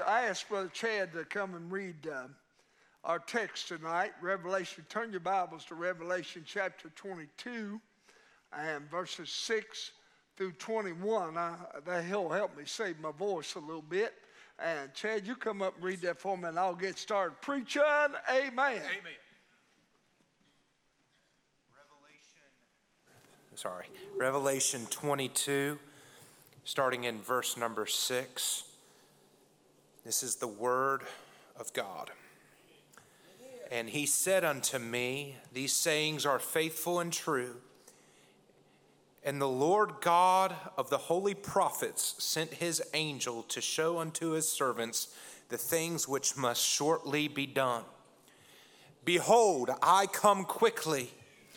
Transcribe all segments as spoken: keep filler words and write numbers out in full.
I asked Brother Chad to come and read uh, our text tonight. Revelation, turn your Bibles to Revelation chapter twenty-two and verses six through twenty-one. I, that he'll help me save my voice a little bit. And Chad, you come up and read that for me and I'll get started preaching. Amen. Amen. Revelation, sorry, Revelation twenty-two, starting in verse number six. This is the word of God. And he said unto me, these sayings are faithful and true. And the Lord God of the holy prophets sent his angel to show unto his servants the things which must shortly be done. Behold, I come quickly.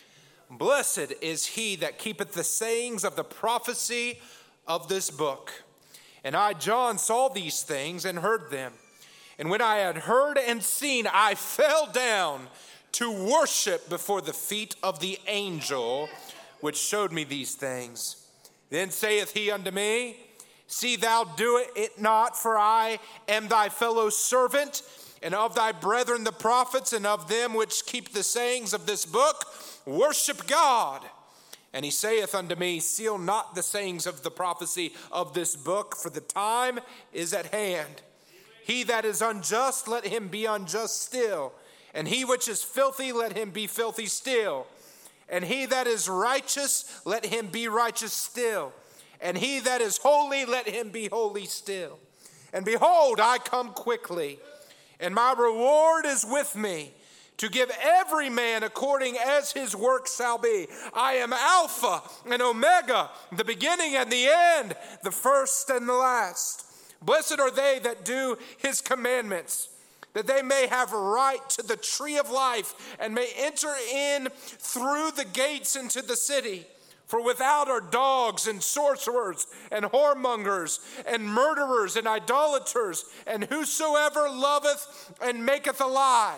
Blessed is he that keepeth the sayings of the prophecy of this book. And I, John, saw these things and heard them. And when I had heard and seen, I fell down to worship before the feet of the angel which showed me these things. Then saith he unto me, see thou do it not, for I am thy fellow servant, and of thy brethren the prophets, and of them which keep the sayings of this book. Worship God. And he saith unto me, seal not the sayings of the prophecy of this book, for the time is at hand. He that is unjust, let him be unjust still. And he which is filthy, let him be filthy still. And he that is righteous, let him be righteous still. And he that is holy, let him be holy still. And behold, I come quickly, and my reward is with me, to give every man according as his work shall be. I am Alpha and Omega, the beginning and the end, the first and the last. Blessed are they that do his commandments, that they may have right to the tree of life and may enter in through the gates into the city. For without are dogs and sorcerers and whoremongers and murderers and idolaters and whosoever loveth and maketh a lie.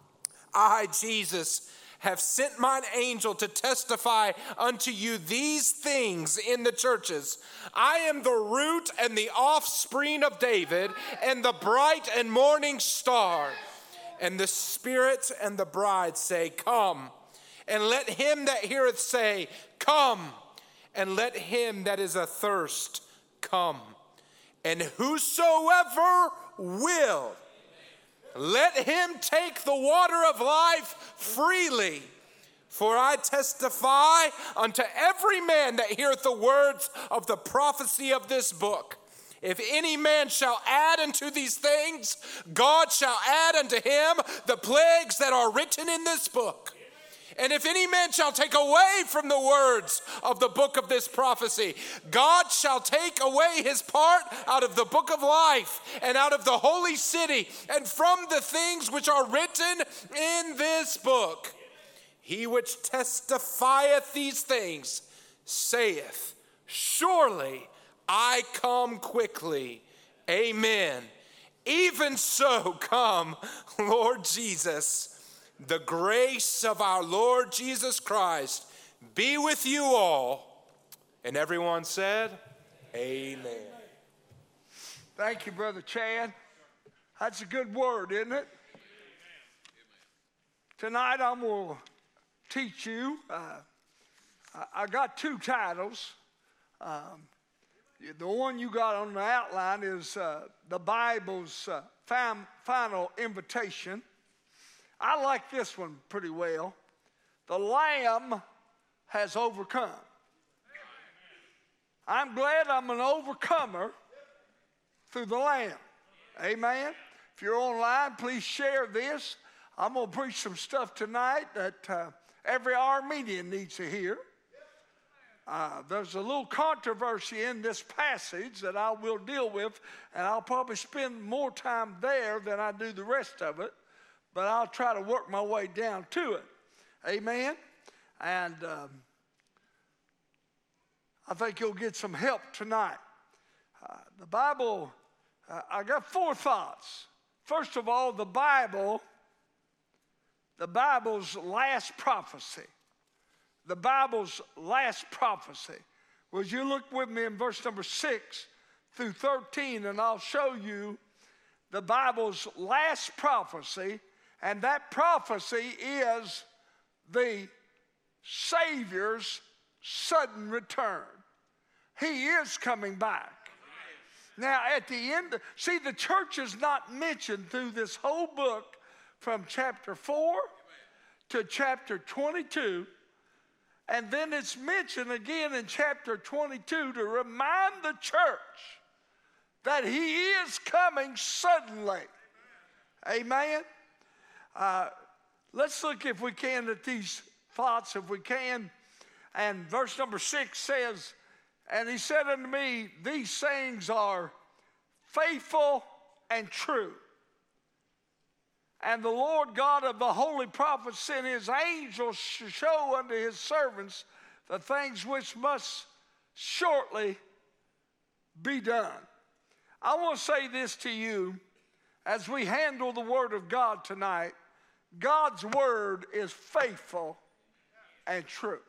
I, Jesus, have sent mine angel to testify unto you these things in the churches. I am the root and the offspring of David, and the bright and morning star. And the Spirit and the bride say, come. And let him that heareth say, come. And let him that is athirst come. And whosoever will, let him take the water of life freely. For I testify unto every man that heareth the words of the prophecy of this book. If any man shall add unto these things, God shall add unto him the plagues that are written in this book. And if any man shall take away from the words of the book of this prophecy, God shall take away his part out of the book of life and out of the holy city and from the things which are written in this book. He which testifieth these things saith, surely I come quickly. Amen. Even so come, Lord Jesus. The grace of our Lord Jesus Christ be with you all. And everyone said, amen. Thank you, Brother Chad. That's a good word, isn't it? Tonight I'm going to teach you. Uh, I got two titles. Um, the one you got on the outline is uh, the Bible's uh, fam- final invitation. I like this one pretty well. The Lamb has overcome. I'm glad I'm an overcomer through the Lamb. Amen. If you're online, please share this. I'm going to preach some stuff tonight that uh, every Armenian needs to hear. Uh, there's a little controversy in this passage that I will deal with, and I'll probably spend more time there than I do the rest of it. But I'll try to work my way down to it. Amen? And um, I think you'll get some help tonight. Uh, the Bible, uh, I got four thoughts. First of all, the Bible, the Bible's last prophecy. The Bible's last prophecy. Would you look with me in verse number six through thirteen, and I'll show you the Bible's last prophecy, and that prophecy is the Savior's sudden return. He is coming back. Now, at the end, see, the church is not mentioned through this whole book from chapter four to chapter twenty-two. And then it's mentioned again in chapter twenty-two to remind the church that he is coming suddenly. Amen. Uh, let's look, if we can, at these thoughts, if we can. And verse number six says, and he said unto me, these sayings are faithful and true. And the Lord God of the holy prophets sent his angels to show unto his servants the things which must shortly be done. I want to say this to you as we handle the word of God tonight. God's word is faithful and true.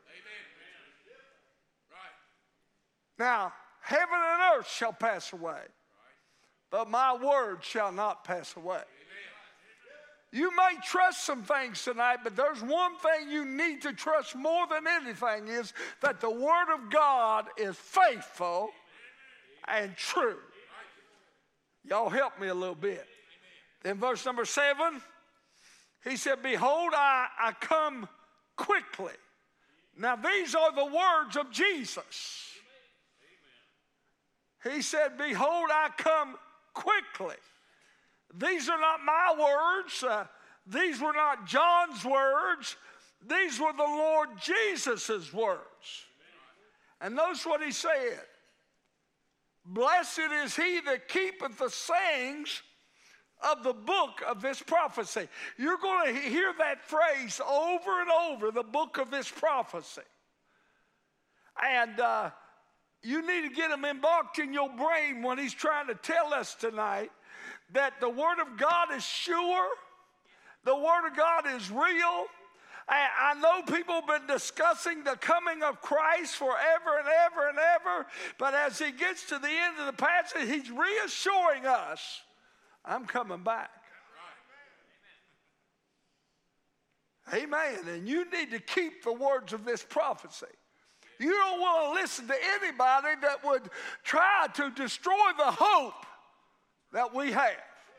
Now, heaven and earth shall pass away, but my word shall not pass away. You may trust some things tonight, but there's one thing you need to trust more than anything is that the word of God is faithful and true. Y'all help me a little bit. Then verse number seven, he said, behold, I, I come quickly. Now these are the words of Jesus. He said, behold, I come quickly. These are not my words. Uh, these were not John's words. These were the Lord Jesus' words. And notice what he said. Blessed is he that keepeth the sayings of the book of this prophecy. You're going to hear that phrase over and over, the book of this prophecy. And uh, you need to get them embarked in your brain when he's trying to tell us tonight that the Word of God is sure, the Word of God is real. I, I know people have been discussing the coming of Christ forever and ever and ever, but as he gets to the end of the passage, he's reassuring us, I'm coming back. Amen. And you need to keep the words of this prophecy. You don't want to listen to anybody that would try to destroy the hope that we have.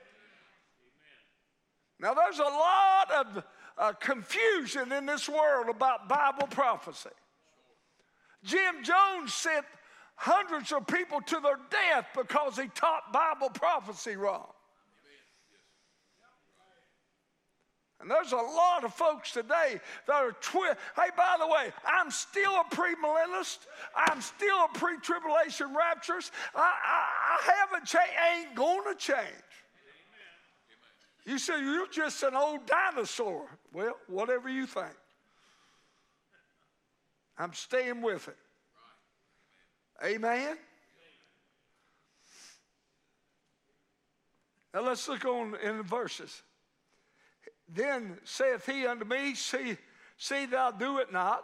Now, there's a lot of uh, confusion in this world about Bible prophecy. Jim Jones sent hundreds of people to their death because he taught Bible prophecy wrong. And there's a lot of folks today that are twi- hey, by the way, I'm still a premillennialist. I'm still a pre-tribulation rapturist. I, I, I haven't changed. I ain't going to change. Amen. You say you're just an old dinosaur. Well, whatever you think. I'm staying with it. Right. Amen. Amen. Now let's look on in the verses. Then saith he unto me, see, see thou do it not.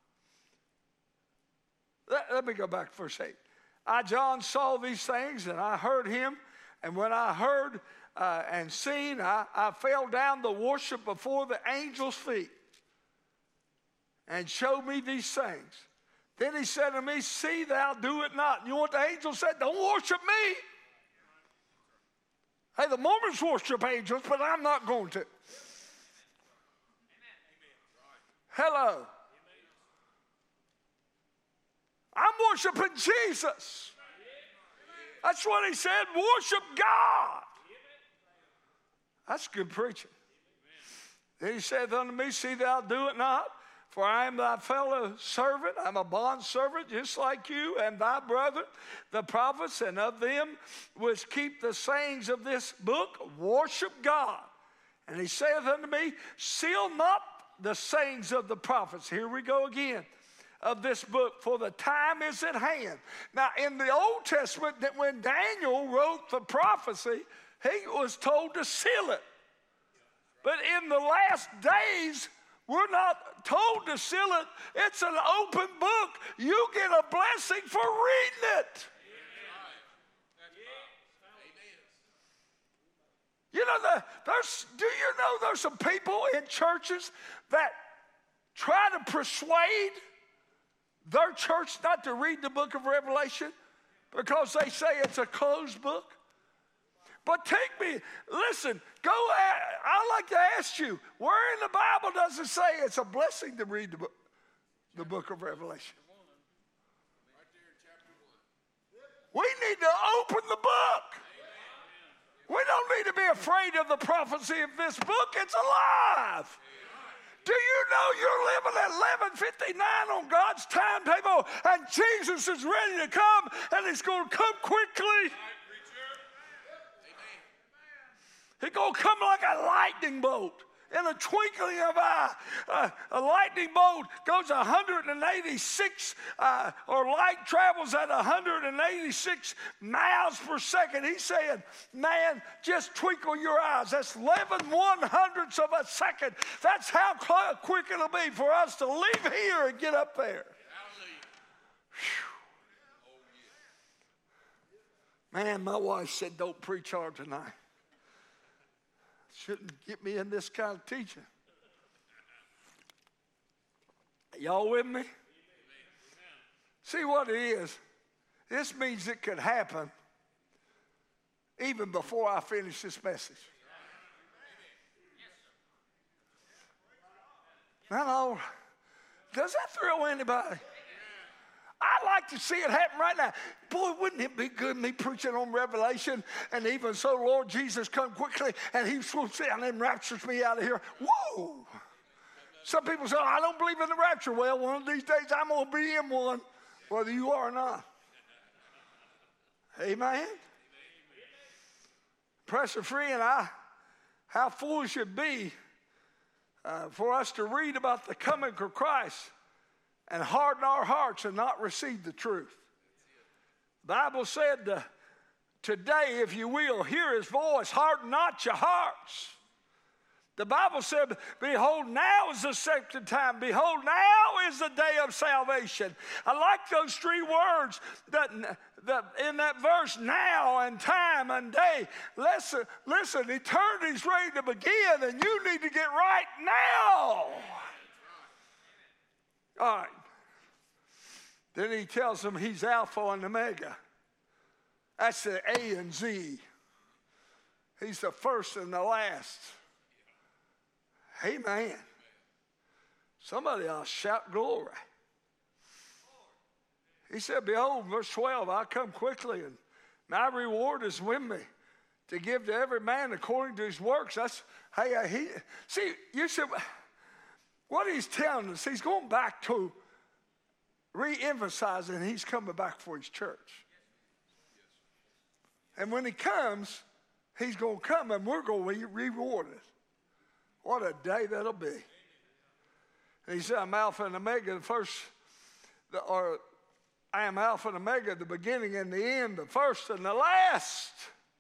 Let, let me go back to verse eight. I, John, saw these things, and I heard him. And when I heard uh, and seen, I, I fell down to worship before the angel's feet, and showed me these things. Then he said to me, see thou do it not. You know what the angel said? Don't worship me. Hey, the Mormons worship angels, but I'm not going to. Hello. I'm worshiping Jesus. That's what he said. Worship God. That's good preaching. Then he said unto me, see thou do it not, for I am thy fellow servant. I'm a bond servant just like you and thy brethren, the prophets, and of them which keep the sayings of this book, worship God. And he saith unto me, seal not the sayings of the prophets. Here we go again. Of this book, for the time is at hand. Now, in the Old Testament, that when Daniel wrote the prophecy, he was told to seal it. But in the last days, we're not told to seal it. It's an open book. You get a blessing for reading it. know the, there's, do you know there's some people in churches that try to persuade their church not to read the book of Revelation because they say it's a closed book? But take me, listen, go, I'd like to ask you, where in the Bible does it say it's a blessing to read the book, the book of Revelation? We need to open the book. We don't need to be afraid of the prophecy of this book. It's alive. Do you know you're living at eleven fifty-nine on God's timetable, and Jesus is ready to come, and he's going to come quickly? He's going to come like a lightning bolt in a twinkling of an eye. Uh, a lightning bolt goes one hundred eighty-six, uh, or light travels at one hundred eighty-six miles per second. He's saying, man, just twinkle your eyes. That's eleven one hundredths of a second. That's how quick it'll be for us to leave here and get up there. Man, my wife said, don't preach hard tonight. Shouldn't get me in this kind of teaching. Y'all with me? See what it is? This means it could happen even before I finish this message. No, no. Does that thrill anybody? I'd like to see it happen right now. Boy, wouldn't it be good me preaching on Revelation, and even so, Lord Jesus, come quickly, and he swoops down and raptures me out of here. Whoa! Some people say, oh, I don't believe in the rapture. Well, one of these days I'm going to be in one, whether you are or not. Amen? Pressure free, and I, how foolish it be uh, for us to read about the coming of Christ and harden our hearts and not receive the truth. The Bible said, uh, today, if you will, hear his voice, harden not your hearts. The Bible said, behold, now is the accepted time. Behold, now is the day of salvation. I like those three words that, that in that verse, now and time and day. Listen, listen, eternity's ready to begin, and you need to get right now. All right. Then he tells them he's Alpha and Omega. That's the A and Z. He's the first and the last. Amen. Somebody ought to shout glory. He said, behold, verse twelve, I come quickly, and my reward is with me to give to every man according to his works. That's, hey, he, see, you said, what he's telling us, he's going back to re-emphasizing he's coming back for his church. And when he comes, he's going to come and we're going to be rewarded. What a day that'll be. And he said, I'm Alpha and Omega, the first, the, or I am Alpha and Omega, the beginning and the end, the first and the last.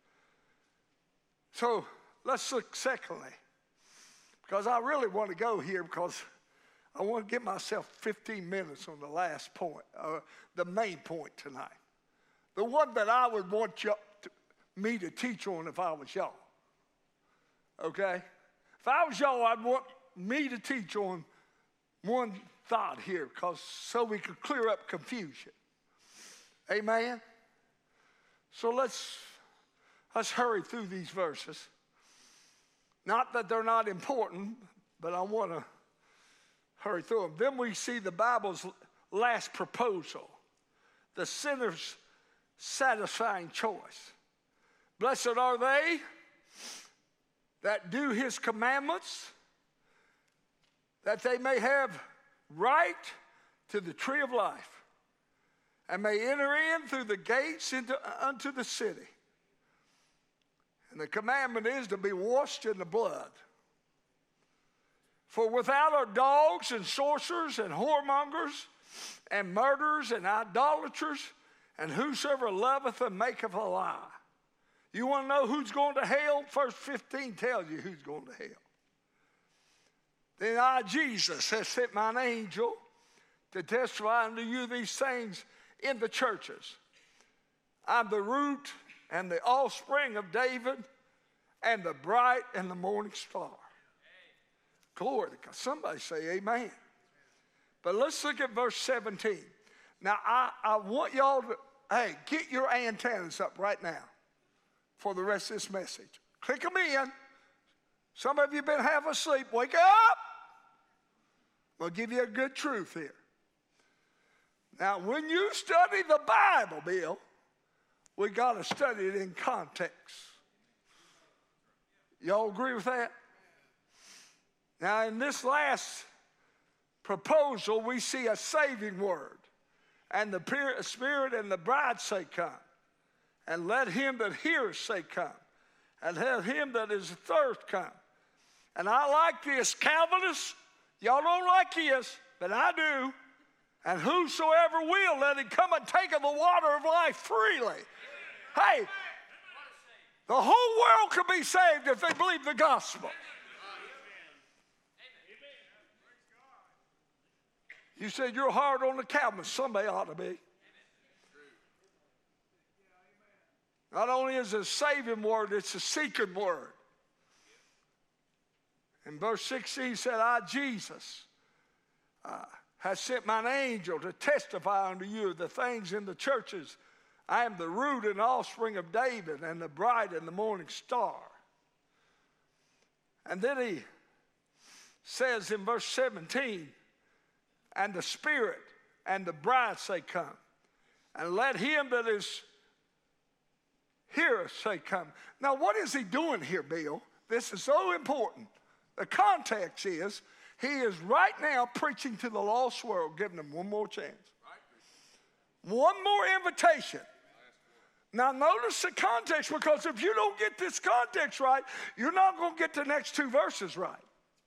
So let's look secondly. Because I really want to go here because I want to give myself fifteen minutes on the last point, uh, the main point tonight. The one that I would want you to, me to teach on if I was y'all. Okay? If I was y'all, I'd want me to teach on one thought here because so we could clear up confusion. Amen? So let's, let's hurry through these verses. Not that they're not important, but I want to hurry through them. Then we see the Bible's last proposal, the sinner's satisfying choice. Blessed are they that do his commandments, that they may have right to the tree of life, and may enter in through the gates into, unto the city. And the commandment is to be washed in the blood. For without are dogs and sorcerers and whoremongers and murderers and idolaters and whosoever loveth and maketh a lie. You want to know who's going to hell? Verse fifteen tells you who's going to hell. Then I, Jesus, has sent mine angel to testify unto you these things in the churches. I'm the root and the offspring of David and the bright and the morning star. Glory to God. Somebody say amen. But let's look at verse seventeen. Now, I, I want y'all to, hey, get your antennas up right now for the rest of this message. Click them in. Some of you have been half asleep. Wake up. I'll give you a good truth here. Now, when you study the Bible, Bill, we got to study it in context. Y'all agree with that? Now, in this last proposal, we see a saving word. And the Spirit and the bride say, come. And let him that hears say, come. And let him that is athirst come. And I like this. Calvinists, y'all don't like this, but I do. And whosoever will, let him come and take of the water of life freely. Hey, the whole world can be saved if they believe the gospel. You said you're hard on the Calvinists. Somebody ought to be. Not only is it a saving word, it's a seeking word. In verse sixteen, he said, I, Jesus, uh, have sent mine angel to testify unto you the things in the churches. I am the root and offspring of David and the bright and the morning star. And then he says in verse seventeen, and the Spirit and the bride say, come. And let him that is here say, come. Now, what is he doing here, Bill? This is so important. The context is, he is right now preaching to the lost world, giving them one more chance. One more invitation. Now, notice the context, because if you don't get this context right, you're not going to get the next two verses right.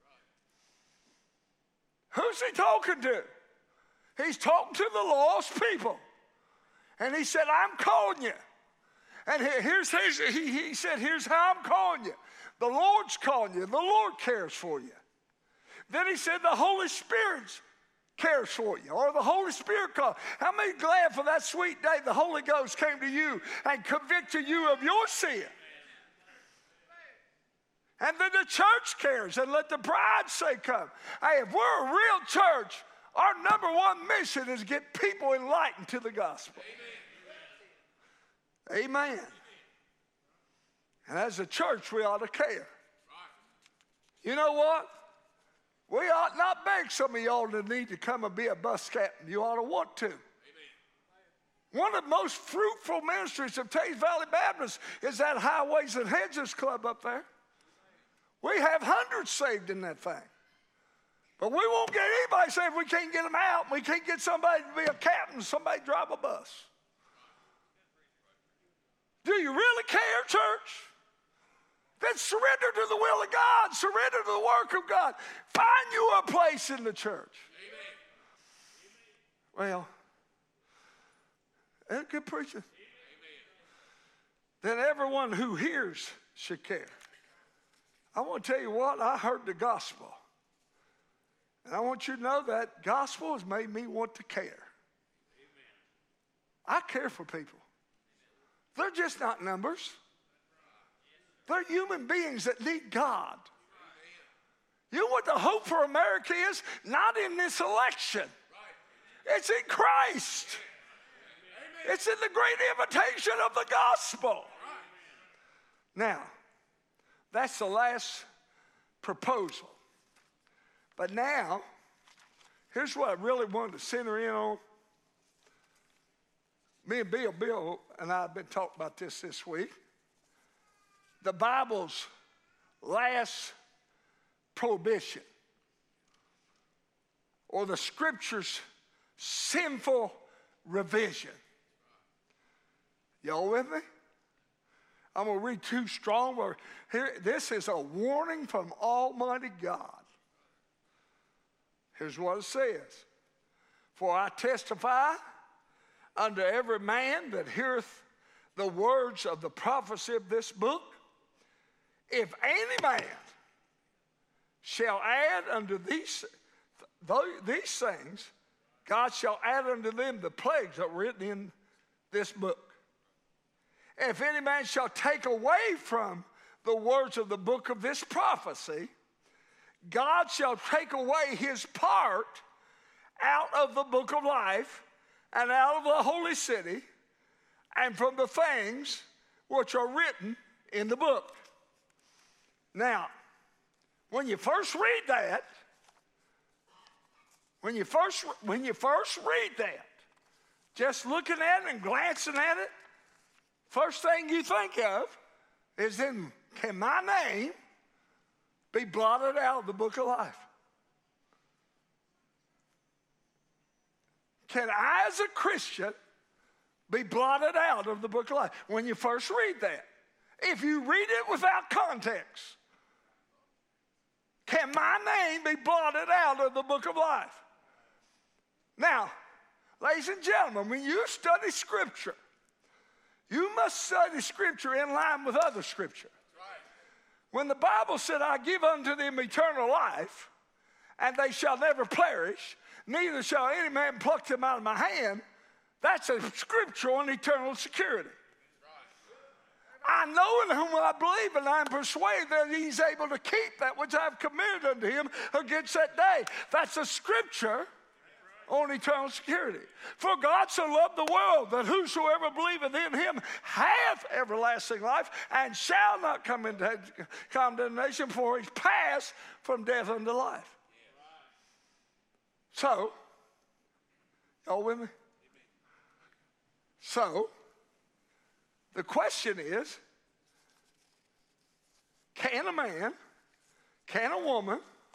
Who's he talking to? He's talking to the lost people. And he said, I'm calling you. And here's his, he, he said, here's how I'm calling you. The Lord's calling you. The Lord cares for you. Then he said, the Holy Spirit cares for you, or the Holy Spirit calls. How many glad for that sweet day the Holy Ghost came to you and convicted you of your sin? And then the church cares, and let the bride say, come. Hey, if we're a real church, our number one mission is get people enlightened to the gospel. Amen. Amen. And as a church, we ought to care. You know what? We ought not beg some of y'all to need to come and be a bus captain. You ought to want to. Amen. One of the most fruitful ministries of Teays Valley Baptist is that Highways and Hedges Club up there. We have hundreds saved in that thing. But we won't get anybody saved if we can't get them out. We can't get somebody to be a captain, somebody drive a bus. Do you really care, church? Then surrender to the will of God. Surrender to the work of God. Find you a place in the church. Amen. Well, that's good preaching. Amen. Then everyone who hears should care. I want to tell you what, I heard the gospel. And I want you to know that gospel has made me want to care. Amen. I care for people. They're just not numbers. They're human beings that need God. You know what the hope for America is? Not in this election. It's in Christ. It's in the great invitation of the gospel. Now, that's the last proposal. But now, here's what I really wanted to center in on. Me and Bill, Bill and I have been talking about this this week. The Bible's last prohibition, or the Scripture's sinful revision. Y'all with me? I'm going to read too strong, but here, this is a warning from Almighty God. Here's what it says. For I testify unto every man that heareth the words of the prophecy of this book, if any man shall add unto these, these things, God shall add unto them the plagues that are written in this book. If any man shall take away from the words of the book of this prophecy, God shall take away his part out of the book of life and out of the holy city and from the things which are written in the book. Now, when you first read that, when you first, when you first read that, just looking at it and glancing at it, first thing you think of is then, can my name be blotted out of the book of life? Can I, as a Christian, be blotted out of the book of life? When you first read that, if you read it without context, can my name be blotted out of the book of life? Now, ladies and gentlemen, when you study Scripture, you must study Scripture in line with other Scripture. When the Bible said, I give unto them eternal life, and they shall never perish, neither shall any man pluck them out of my hand, that's a scriptural and eternal security. I know in whom I believe, and I am persuaded that he's able to keep that which I have committed unto him against that day. That's a scripture on eternal security. For God so loved the world that whosoever believeth in him hath everlasting life and shall not come into condemnation, for he's passed from death unto life. So, y'all with me? So, the question is, can a man, can a woman,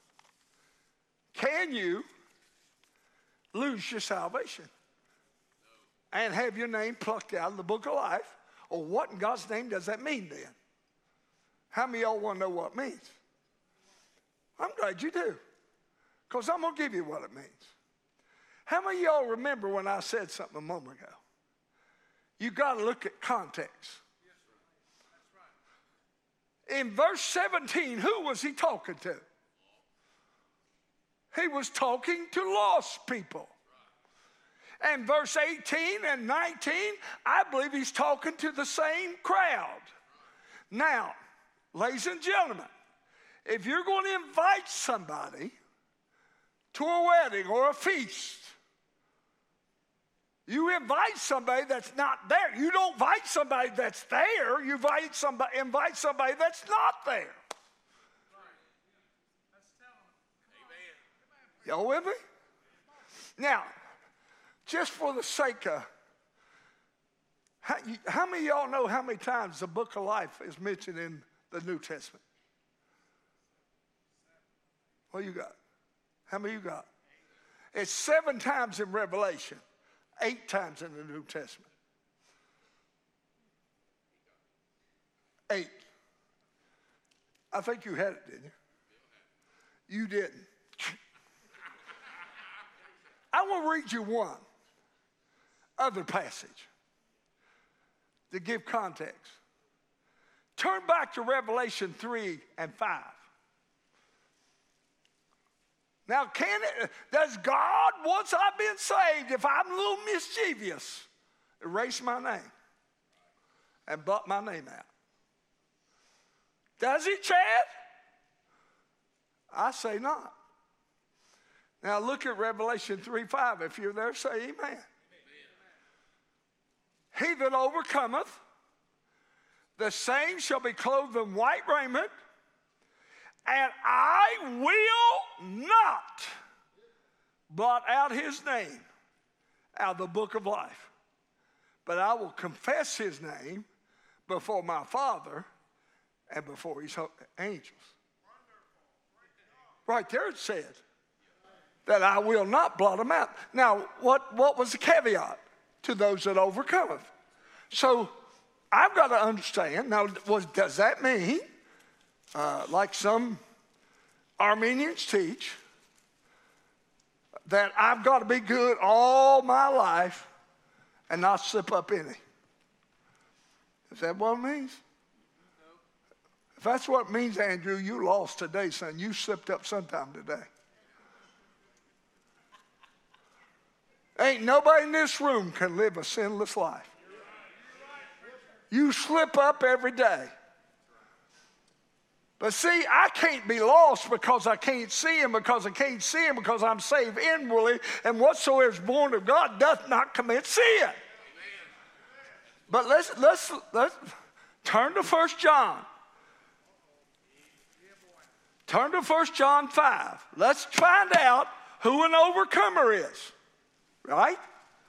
can you lose your salvation and have your name plucked out of the book of life? Or what in God's name does that mean then? How many of y'all want to know what it means? I'm glad you do, because I'm going to give you what it means. How many of y'all remember when I said something a moment ago? You got to look at context. In verse seventeen, who was he talking to? He was talking to lost people. And verse eighteen and nineteen, I believe he's talking to the same crowd. Now, ladies and gentlemen, if you're going to invite somebody to a wedding or a feast, you invite somebody that's not there. You don't invite somebody that's there. You invite somebody, invite somebody that's not there. Y'all with me? Now, just for the sake of, how, you, how many of y'all know how many times the book of life is mentioned in the New Testament? What you got? How many you got? It's seven times in Revelation. Eight times in the New Testament. Eight. I think you had it, didn't you? You didn't. I want to read you one other passage to give context. Turn back to Revelation three and five. Now, can it, does God, once I've been saved, if I'm a little mischievous, erase my name and blot my name out? Does he, Chad? I say not. Now, look at Revelation three five. If you're there, say amen. Amen. He that overcometh, the same shall be clothed in white raiment, and I will not blot out his name out of the book of life, but I will confess his name before my Father and before his angels. Right there it said that I will not blot him out. Now, what, what was the caveat? To those that overcometh. So I've got to understand, now, was, does that mean, uh, like some Armenians teach, that I've got to be good all my life and not slip up any? Is that what it means? If that's what it means, Andrew, you lost today, son. You slipped up sometime today. Ain't nobody in this room can live a sinless life. You slip up every day. But see, I can't be lost because I can't see him, because I can't see him because I'm saved inwardly, and whatsoever is born of God doth not commit sin. Amen. But let's, let's, let's turn to First John. Turn to First John five. Let's find out who an overcomer is, right?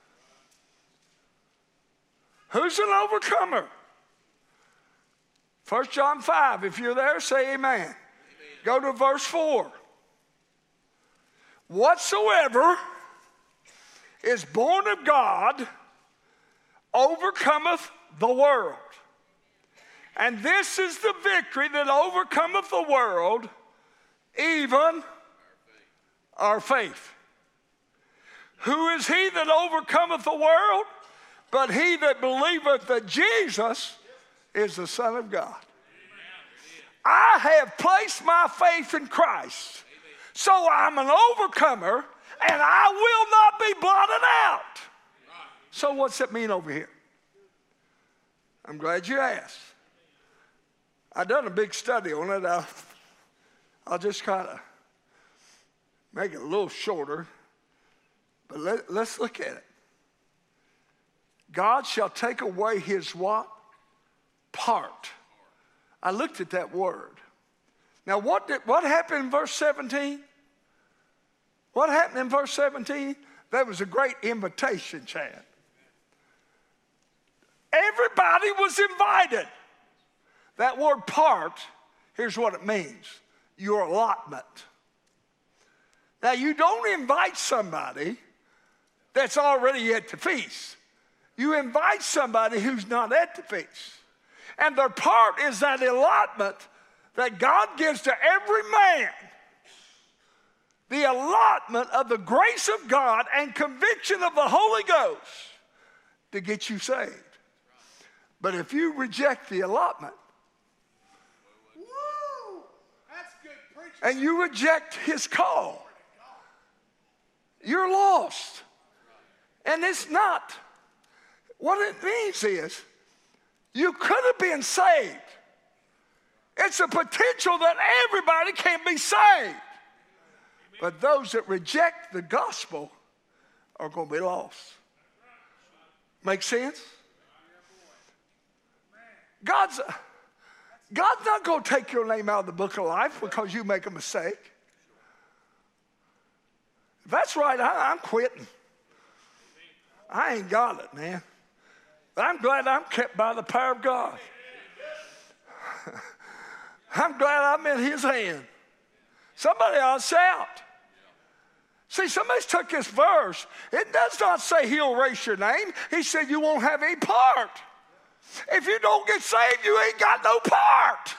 Who's an overcomer? First John five, if you're there, say amen. Amen. Go to verse four. Whatsoever is born of God overcometh the world. And this is the victory that overcometh the world, even our faith. Who is he that overcometh the world? But he that believeth that Jesus is the Son of God. I have placed my faith in Christ. So I'm an overcomer, and I will not be blotted out. So what's that mean over here? I'm glad you asked. I've done a big study on it. I'll, I'll just kind of make it a little shorter. But let, let's look at it. God shall take away his what? Part. I looked at that word. Now, what did, what happened in verse seventeen? What happened in verse seventeen? There was a great invitation, Chad. Everybody was invited. That word part, here's what it means. Your allotment. Now, you don't invite somebody that's already at the feast. You invite somebody who's not at the feast. And their part is that allotment that God gives to every man. The allotment of the grace of God and conviction of the Holy Ghost to get you saved. But if you reject the allotment, Woo! That's good preaching. and you reject his call, you're lost. And it's not. What it means is, you could have been saved. It's a potential that everybody can be saved. But those that reject the gospel are going to be lost. Make sense? God's, God's not going to take your name out of the book of life because you make a mistake. If that's right, I, I'm quitting. I ain't got it, man. But I'm glad I'm kept by the power of God. I'm glad I'm in his hand. Somebody ought to shout. See, somebody's took this verse. It does not say he'll erase your name. He said you won't have any part. If you don't get saved, you ain't got no part.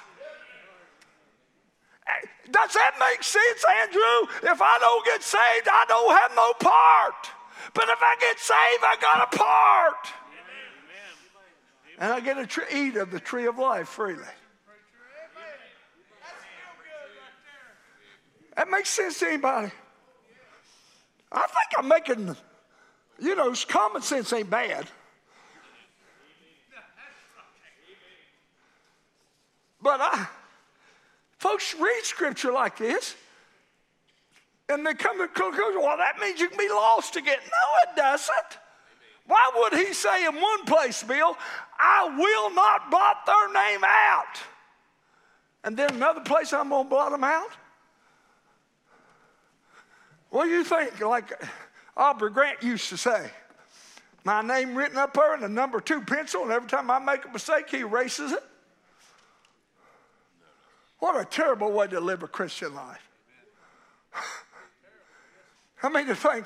Does that make sense, Andrew? If I don't get saved, I don't have no part. But if I get saved, I got a part. And I get to tr- eat of the tree of life freely. That makes sense to anybody? I think I'm making, you know, common sense ain't bad. But I, folks read scripture like this, and they come to the conclusion, well, that means you can be lost again. No, it doesn't. Why would he say in one place, Bill, I will not blot their name out? And then another place, I'm going to blot them out? What do you think? Like Aubrey Grant used to say, my name written up there in the number two pencil, and every time I make a mistake, he erases it? What a terrible way to live a Christian life. I mean, to think,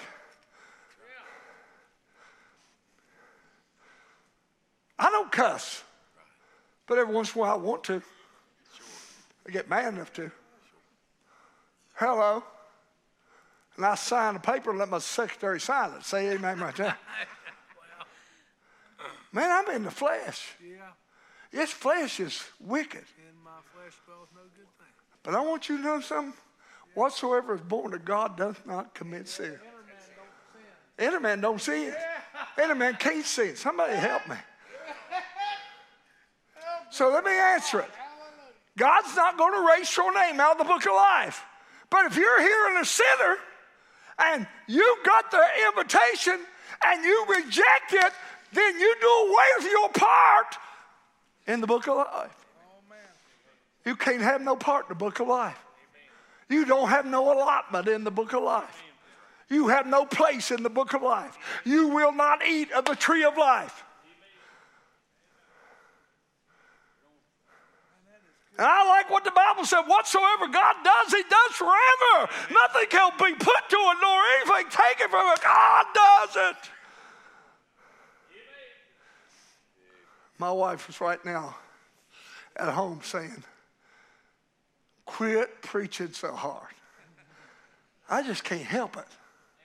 I don't cuss, but every once in a while I want to. I get mad enough to. Hello. And I sign a paper and let my secretary sign it. Say amen right there. Man, I'm in the flesh. Yeah. This flesh is wicked. In my flesh dwelleth no good thing. But I want you to know something. Whatsoever is born of God does not commit sin. Inner man don't sin. Inner man can't sin. Somebody help me. So let me answer it. God's not going to erase your name out of the book of life. But if you're hearing a sinner and you got the invitation and you reject it, then you do away with your part in the book of life. You can't have no part in the book of life. You don't have no allotment in the book of life. You have no place in the book of life. You will not eat of the tree of life. And I like what the Bible said. Whatsoever God does, he does forever. Nothing can be put to it, nor anything taken from it. God does it. My wife is right now at home saying, quit preaching so hard. I just can't help it.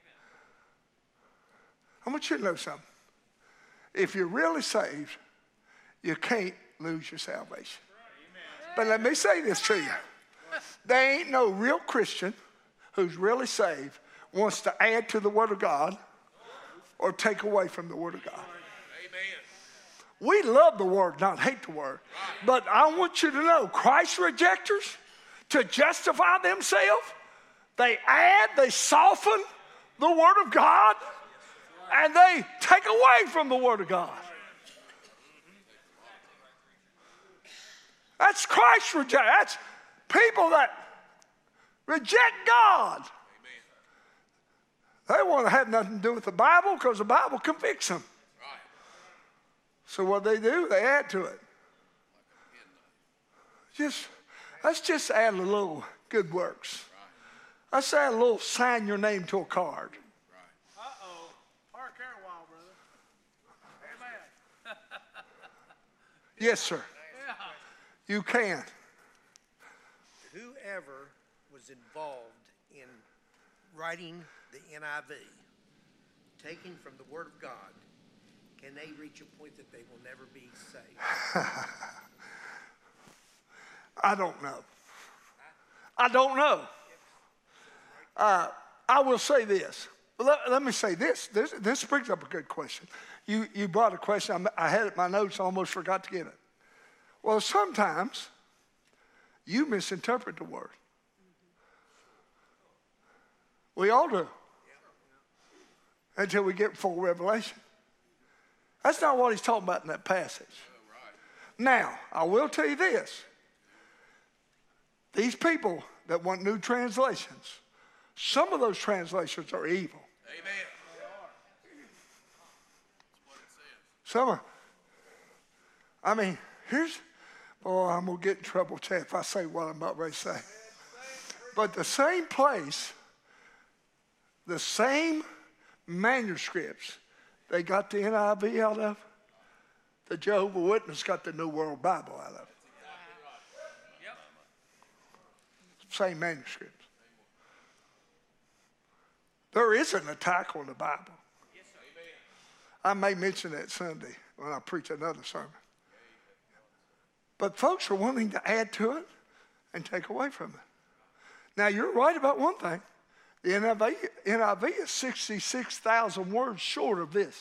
I want you to know something. If you're really saved, you can't lose your salvation. But let me say this to you. There ain't no real Christian who's really saved wants to add to the Word of God or take away from the Word of God. Amen. We love the Word, not hate the Word. But I want you to know, Christ rejectors, to justify themselves, they add, they soften the Word of God, and they take away from the Word of God. That's Christ reject. That's people that reject God. They want to have nothing to do with the Bible because the Bible convicts them. So what they do, they add to it. Just let's just add a little good works. Let's add a little sign your name to a card. Uh-oh. Park there a while, brother. Amen. Yes, sir. Yeah. You can. Whoever was involved in writing the N I V, taking from the Word of God, can they reach a point that they will never be saved? I don't know. I don't know. Uh, I will say this. Let, let me say this. this. This brings up a good question. You, you brought a question. I had it in my notes. I almost forgot to give it. Well, sometimes you misinterpret the word. We all do. Until we get full revelation. That's not what he's talking about in that passage. Now, I will tell you this. These people that want new translations, some of those translations are evil. Amen. Some are, I mean, here's, oh, I'm going to get in trouble, Chad, if I say what I'm about ready to say. But the same place, the same manuscripts they got the N I V out of, the Jehovah's Witness got the New World Bible out of. Same manuscripts. There is an attack on the Bible. I may mention that Sunday when I preach another sermon. But folks are wanting to add to it and take away from it. Now, you're right about one thing. The N I V, N I V is sixty-six thousand words short of this.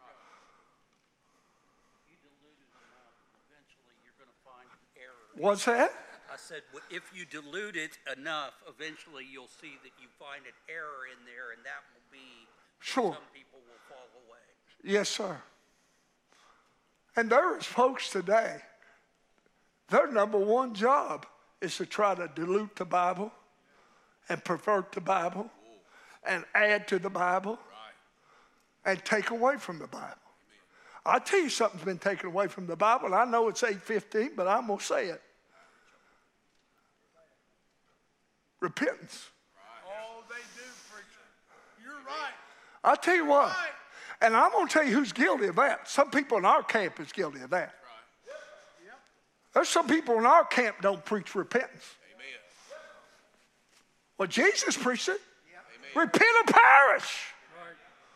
What's that? I said, if you dilute it enough, eventually you'll see that you find an error in there, and that will be, sure. Some people will fall away. Yes, sir. And there is folks today, their number one job is to try to dilute the Bible and pervert the Bible and add to the Bible and take away from the Bible. I'll tell you something's been taken away from the Bible, and I know it's eight fifteen, but I'm going to say it. Repentance. Oh, they do, preacher. You're right. I'll tell you what, Right. and I'm going to tell you who's guilty of that. Some people in our camp is guilty of that. Yep. There's some people in our camp don't preach repentance. Amen. Well, Jesus preached it. Repent or perish. Right.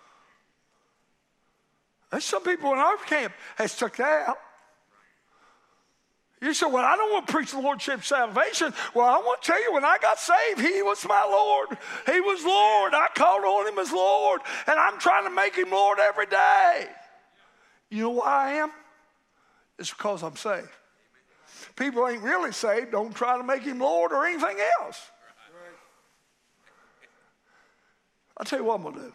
There's some people in our camp has took that out. You say, well, I don't want to preach the Lordship salvation. Well, I want to tell you, when I got saved, he was my Lord. He was Lord. I called on him as Lord, and I'm trying to make him Lord every day. You know why I am? It's because I'm saved. people ain't really saved, don't try to make him Lord or anything else. I'll tell you what I'm going to do.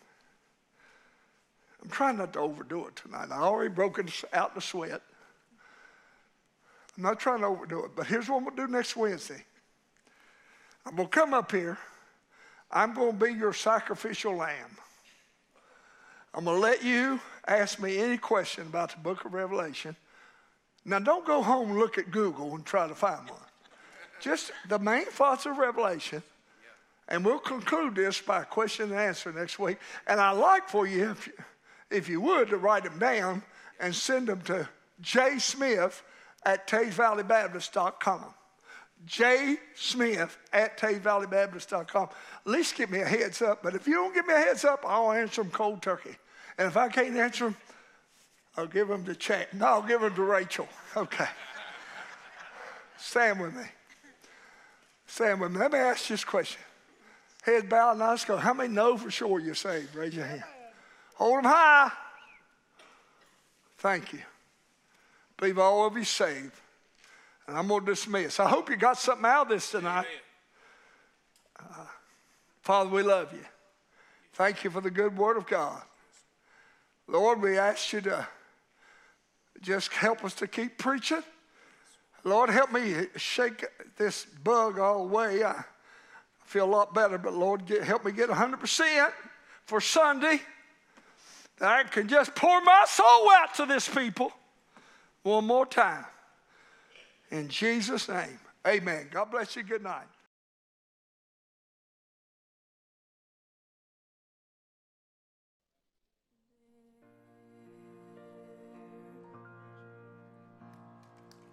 I'm trying not to overdo it tonight. I already broke it out the sweat. I'm not trying to overdo it, but here's what I'm going to do next Wednesday. I'm going to come up here. I'm going to be your sacrificial lamb. I'm going to let you ask me any question about the book of Revelation. Now, don't go home and look at Google and try to find one. Just the main thoughts of Revelation. And we'll conclude this by a question and answer next week. And I'd like for you, if you, if you would, to write them down and send them to J. Smith at Taze Valley Baptist dot com. J. Smith at Taze Valley Baptist dot com. At least give me a heads up. But if you don't give me a heads up, I'll answer them cold turkey. And if I can't answer them, I'll give them to Chad. No, I'll give them to Rachel. Okay. Stand with me. Stand with me. Let me ask you this question. Head bowed and eyes closed. How many know for sure you're saved? Raise your hand. Hold them high. Thank you. Believe all of you saved. And I'm going to dismiss. I hope you got something out of this tonight. Uh, Father, we love you. Thank you for the good word of God. Lord, we ask you to just help us to keep preaching. Lord, help me shake this bug all the way. I feel a lot better, but Lord, get, help me get one hundred percent for Sunday. That I can just pour my soul out to this people one more time. In Jesus' name, amen. God bless you. Good night.